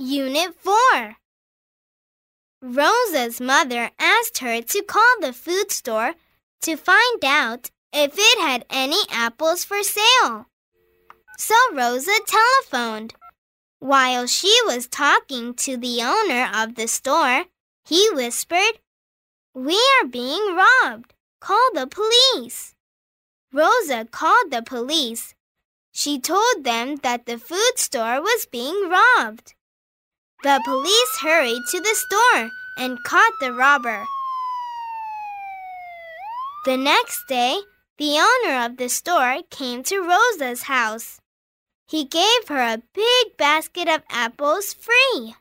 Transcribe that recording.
Unit 4. Rosa's mother asked her to call the food store to find out if it had any apples for sale. So Rosa telephoned. While she was talking to the owner of the store, he whispered, "We are being robbed. Call the police." Rosa called the police. She told them that the food store was being robbed. The police hurried to the store and caught the robber. The next day, the owner of the store came to Rosa's house. He gave her a big basket of apples free.